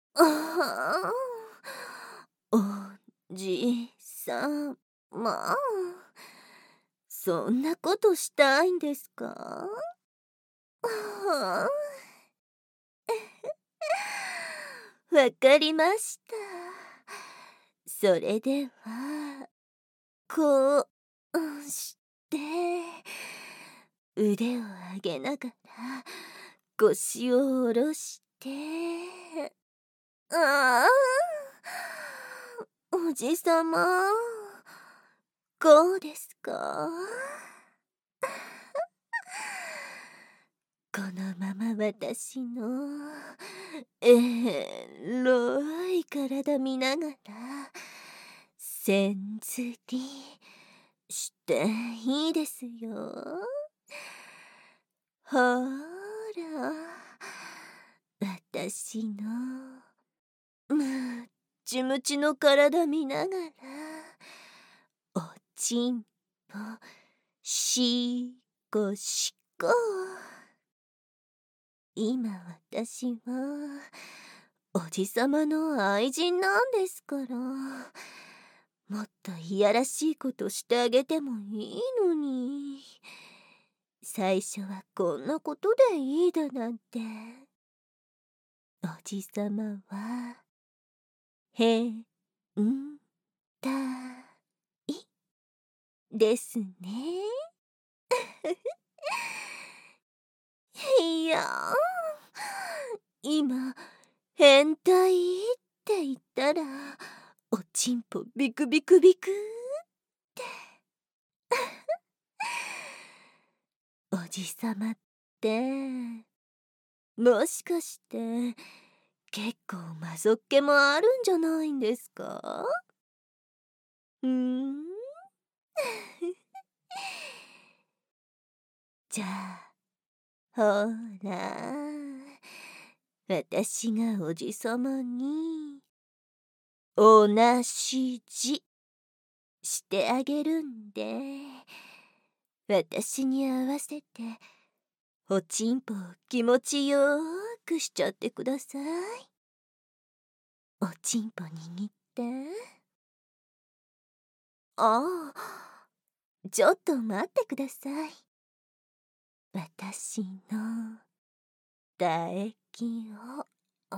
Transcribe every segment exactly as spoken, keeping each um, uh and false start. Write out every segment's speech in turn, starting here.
ああ、おじさま、そんなことしたいんですか？はあ、わかりました。それでは、こううんして、腕を上げながら、腰を下ろして、ああ、おじさま、こうですか？このまま私のえろい体見ながら線ずりしていいですよ。ほら、私のむっちむちの体見ながらおちんぽしこしこ。今私はおじさまの愛人なんですから、もっといやらしいことしてあげてもいいのに、最初はこんなことでいいだなんて。おじさまはへんたいですね。いやー、今変態って言ったらおちんぽビクビクビクって。おじさまってもしかして結構マゾっ気もあるんじゃないんですか？うーんじゃあほら、私がおじさまにおなしじしてあげるんで、私に合わせておちんぽを気持ちよーくしちゃってください。おちんぽ握って。ああ、ちょっと待ってください。私の唾液を、うん、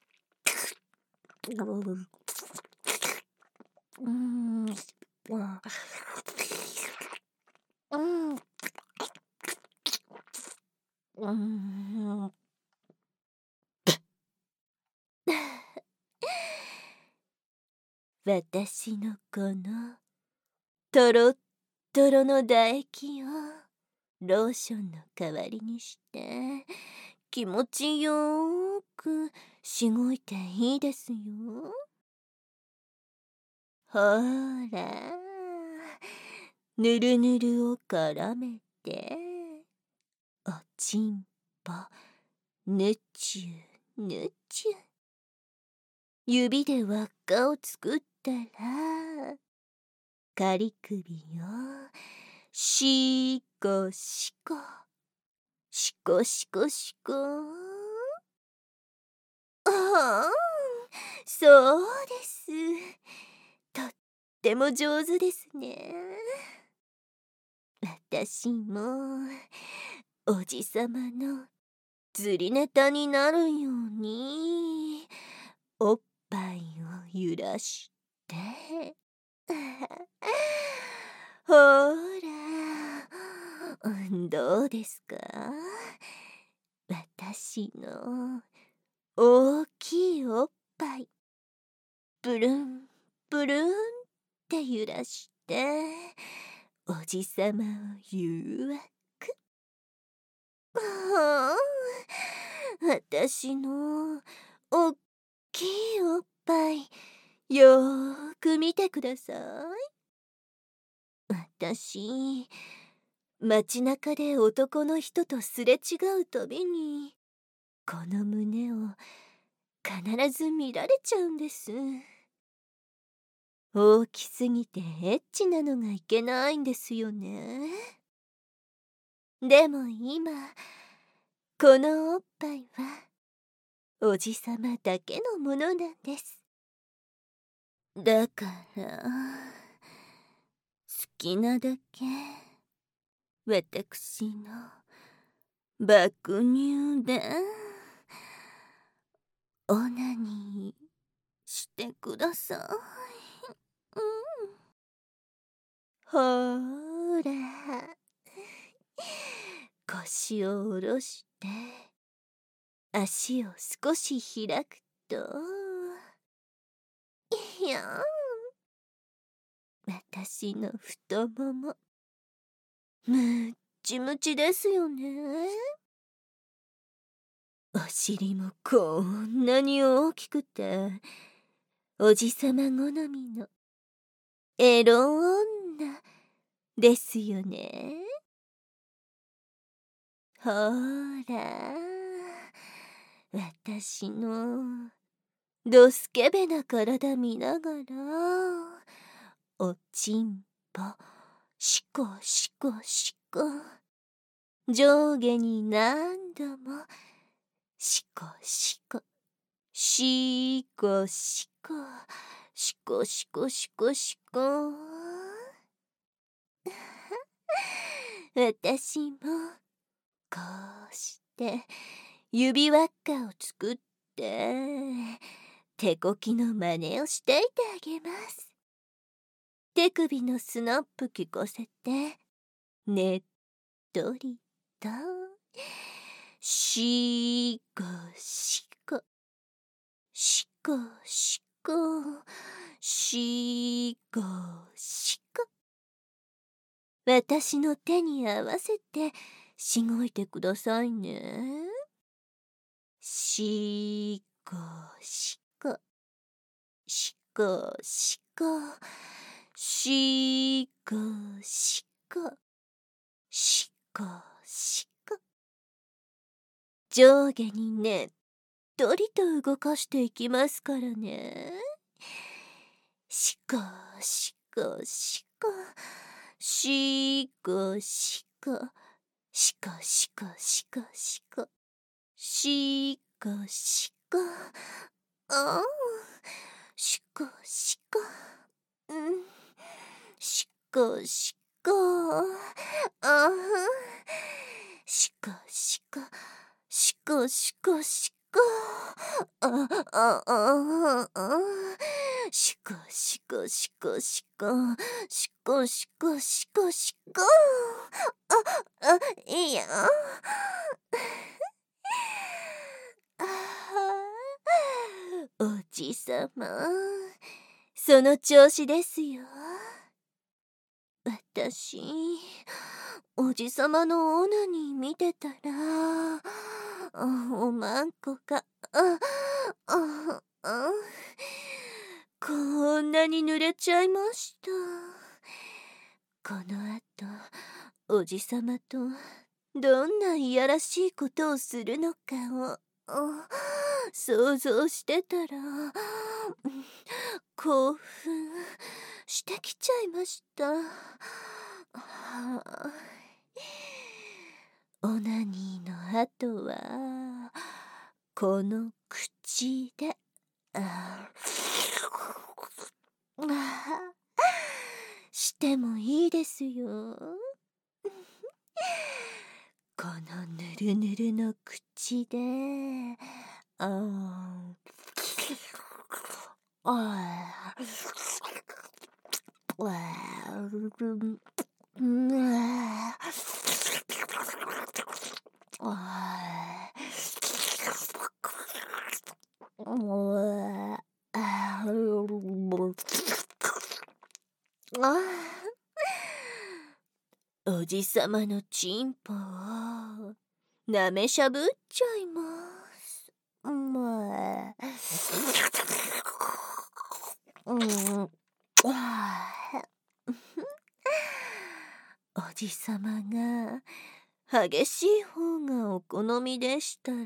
うん、うん、うん、私のこのとろっとろの唾液をローションの代わりにして気持ちよーくしごいていいですよ。ほーら、ぬるぬるを絡めておちんぽぬちゅぬちゅ、指で輪っかを作ったら仮首をしこしこしこしこしこ。ああ、そうです。とっても上手ですね。私もおじさまの釣りネタになるようにおっぱいを揺らしてほら、どうですか？私の大きいおっぱいプルンプルンって揺らしておじさまを誘惑。はあ、私のおっきいおっぱいよーく見てください。私街中で男の人とすれ違うたびにこの胸を必ず見られちゃうんです。大きすぎてエッチなのがいけないんですよね。でも今このおっぱいはおじさまだけのものなんです。だから好きなだけ私の爆乳でオナニーしてください。うん、ほーら腰を下ろして足を少し開くと、いやん、私の太ももむっちむちですよね。お尻もこんなに大きくておじさま好みのエロ女ですよね。ほーら私のドスケベな体見ながらおちんぽしこしこしこ上下に何度もしこしこしこしこしこしこしこしこ私もこうして指輪っかを作って手こきの真似をしていてあげます。手首のスナップ聞かせてねっとりとしこしこしこしこしこしこ私の手に合わせてしごいてくださいね。しこしこしこしこしこしこしこしこ上下にねっとりと動かしていきますからね。しこしこしこしこしこしこしこしこしこしこしこああしこしこうんしこしこああしこしこしこしこしこああああしこしこしこしこしこしこしこしこああいやおじさまその調子ですよ。私おじさまのオナニー見てたらおまんこがあああこんなに濡れちゃいました。このあとおじさまとどんないやらしいことをするのかを想像してたら興奮してきちゃいました。オナニーの後はこの口であしてもいいですよ。このぬるぬるの口であああおじさまのチンポをなめしゃぶっちゃいます。まあ、うん、おじさまが激しい方がお好みでしたら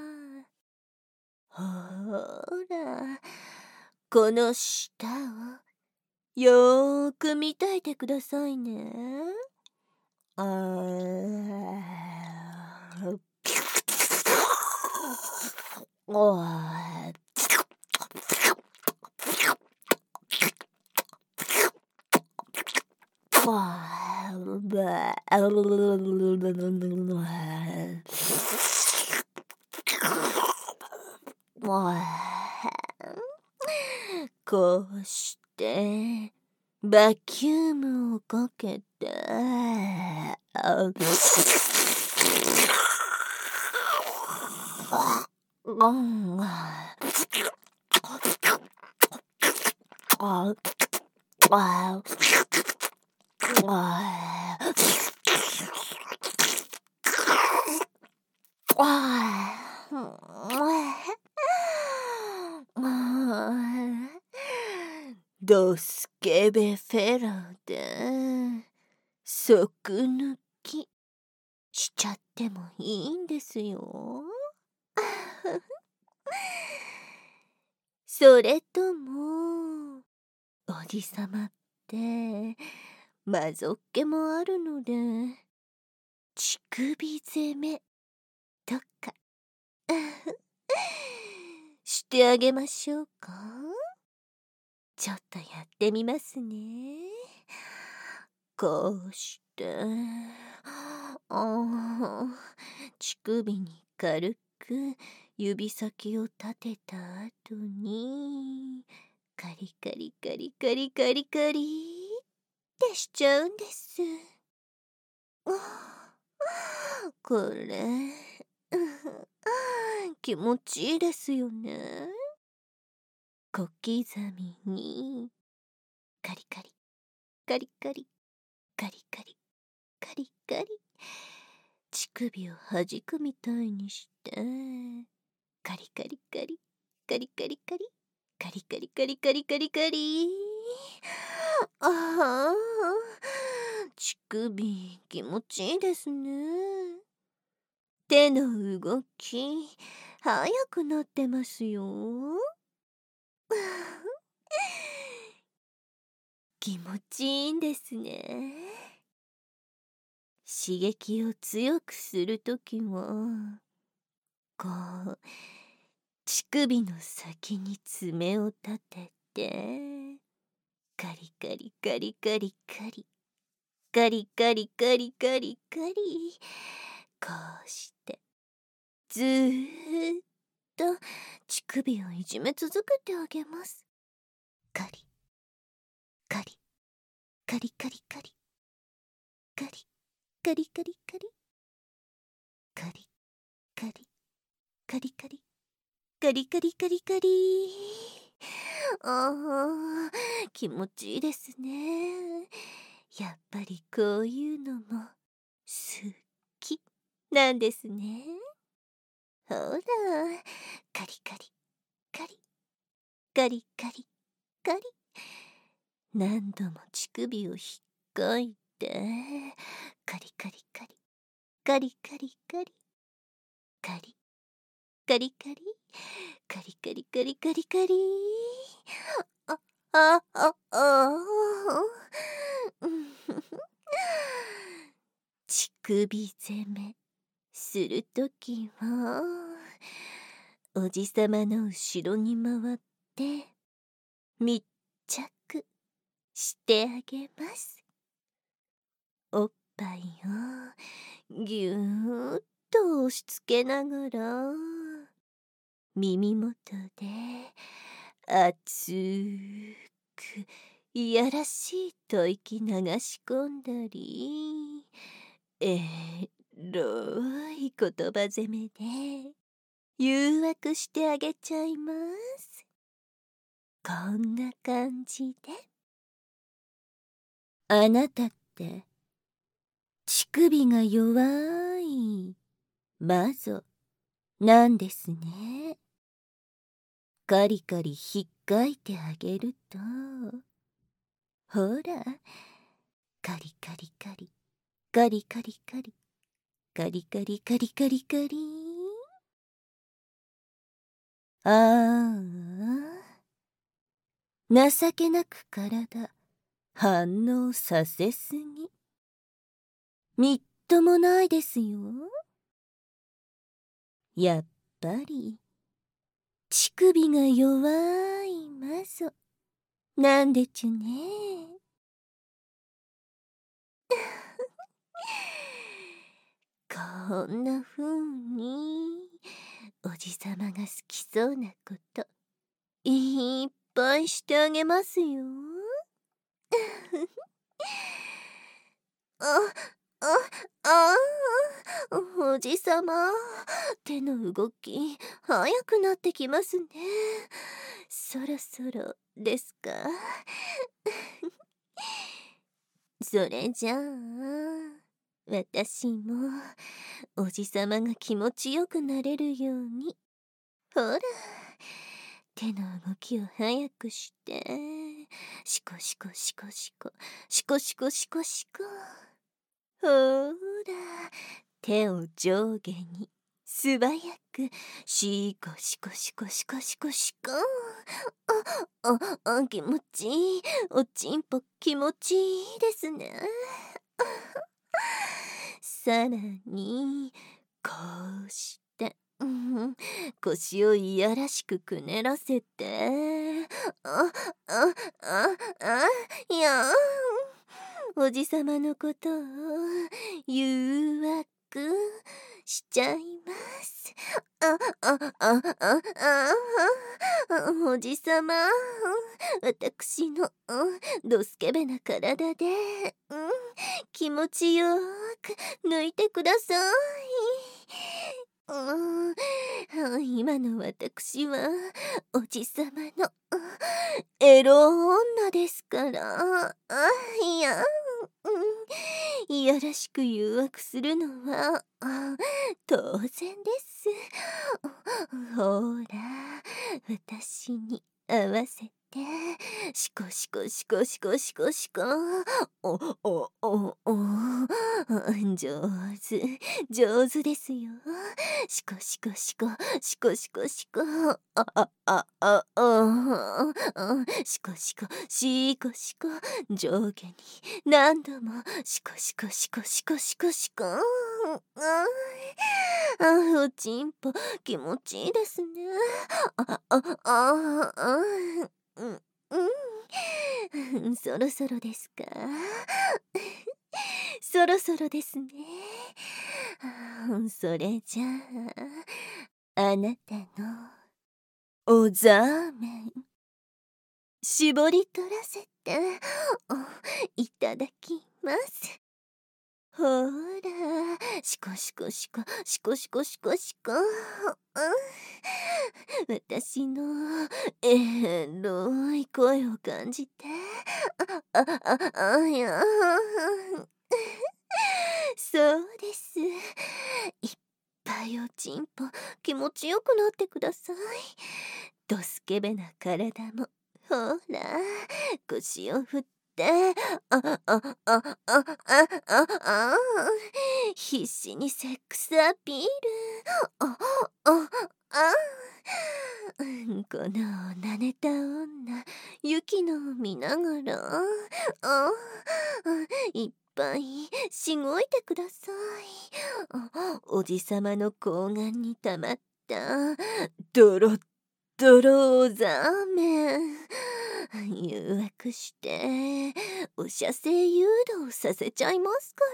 ほらこの舌をよーく鍛えてくださいね。あーわあわあこうしてバキュームをかけてあああドスケベフェロで即抜きしちゃってもいいんですよ。それともおじさまってまぞっけもあるので乳首攻めとかしてあげましょうか。ちょっとやってみますね。こうしてあ乳首に軽く指先を立てた後にカリカリカリカリカリカリってしちゃうんです。これ気持ちいいですよね。小刻みにカリカリカリカリカリカリカリカリ乳首を弾くみたいにしてカリカリカリカリカリカリカリカリカリカリカリカリああ乳首気持ちいいですね。手の動き速くなってますよ。気持ちいいんですね。刺激を強くするときはこう乳首の先に爪を立ててカリカリカリカリカリカリカリカリカリカリこうしてずーっと乳首をいじめ続けてあげます。カリカリカリカリカリカリカリカリカリカリカリカリカリカリカリカリカリああ気持ちいいですね。やっぱりこういうのも好きなんですね。ほらカリカリカリカリカリカリ何度も乳首をひっかいてカリカリカリカリカリカリカリカリカリカリカリカリカリカリああああ乳首攻めするときはおじさまの後ろに回って密着してあげます。おっぱいをぎゅーっと押し付けながら耳元で熱くいやらしい吐息流し込んだりえろい言葉攻めで誘惑してあげちゃいます。こんな感じであなたって乳首が弱い魔女なんですね。カリカリひっかいてあげるとほらカリカリカリカリカリカリカリカリカリカリカリああ情けなく体反応させすぎみっともないですよ。やっぱり乳首が弱いマゾ。なんでちゅね。こんな風におじさまが好きそうなこといっぱいしてあげますよ。あ、あ、ああ、おじさま、手の動き早くなってきますね。そろそろですか？それじゃあ、私もおじさまが気持ちよくなれるように、ほら、手の動きを早くして、シコシコシコシコ、シコシコシコシコ。ほら、手を上下に素早くシコシコシコシコシコシコ。あ、あ、あ、気持ちいい。おちんぽ気持ちいいですね。さらにこうして、うん、腰をいやらしくくねらせて、あ、あ、あ、あ、いやー、おじさまのことを誘惑しちゃいます。あ、あ、あ、あ、あ、あ、おじさま、私のドスケベな体で、うん、気持ちよく抜いてください。うん、今の私はおじさまのエロ女ですから。あ、いや、うん、いやらしく誘惑するのは当然です。ほら、私に合わせてシコシコシコシコシコシコ。おおおお上手上手ですよ。シコシコシコシコシコシコ。あああああシコシコシコシコ。上下に何度もシコシコシコシコシコシコ。ああ、おちんぽ気持ちいいですね。ああああうんうん、そろそろですか？そろそろですね。それじゃあ、あなたのおざーめん絞り取らせていただきます。ほら、シコシコシコシコシコシコシコ。私のエロい声を感じて。あ、あ、あ、あ、いや。そうです。いっぱいおちんぽ気持ちよくなってください。ドスケベな体もほら腰を振って、あああああああ必死にセックスアピール。あああこのなねた女ユキノを見ながら、あいっぱいしごいてください。おじさまの睾丸にたまったドロッドローザーメン誘惑してお射精誘導させちゃいますから。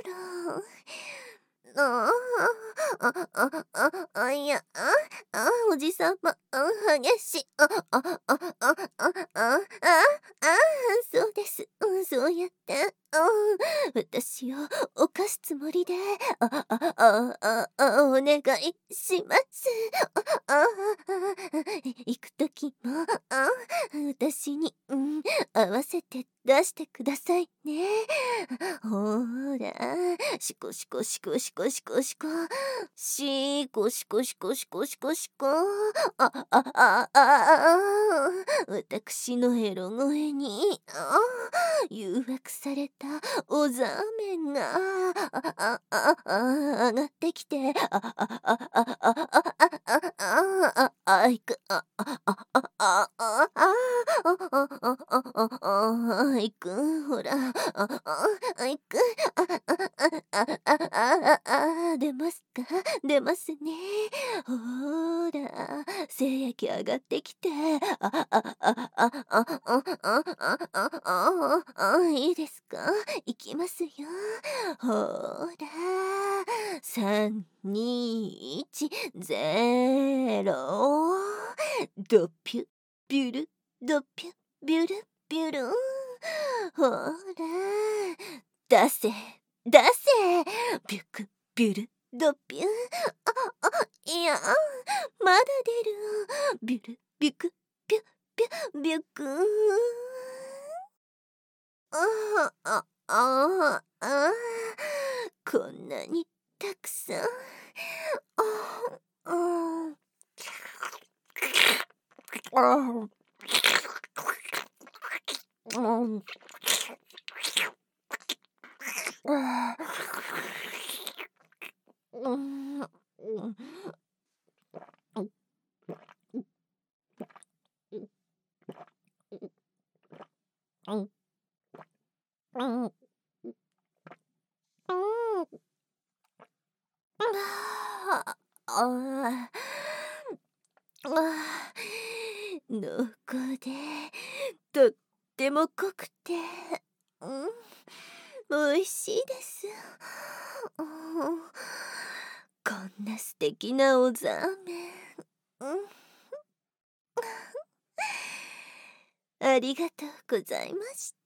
ああ、あ、あ、あ、あ、いや、あ、あ、おじさま、あ、激しい、あ、あ、あ、あ、あ、あ、あ、あ、そうです、うん、そうやって、うん、私を犯すつもりで、あ、あ、あ、あ、あ、お願いします。あ、あ、行くときも、あ、私に、うん、合わせて出してくださいね。ほら、シコシコシコシコシコシコ、シコシコシコシコシコシコ、あ、あ、あ、あ、あ、私のエロ声に、あ、誘惑されたおざめが、あ、あ、あ、あ、上がってきて、あ、あ、あ、あ、あ、あ、あ、あ、あ、あ、あ、いく、あ、あ、あ、あ、あ、あ、あ、あ、あ、あ、あ、あ、いく、ほら、あ、あ、いく、あ、あ、あ、あ、あ、あ、あ、出ますか？出ますね。ほら、 精液上がってきて、あ、あ、あ、あ、あ、あ、あ、あ、あ、あ、あ、あ、いいですか？いきますよ。ほら、さん、に、いち、ゼロ。ドピュ、ビュル、ドピュ、ビュル、ビュル。ほら、出せ、出せ。ビュク、ビュル、ドピュ。あ、あ、いや、まだ出る。ビュル、ビュク、ビュ、ビュ、ビュク。ああ、ああ、こんなにたくさん。ああ、ああ、うん、うん、うん、うん、うん、ああ、ああ、濃厚で、とっても濃くて、うん、美味しいです。うん、こんな素敵なおざめ。うん、ありがとうございました。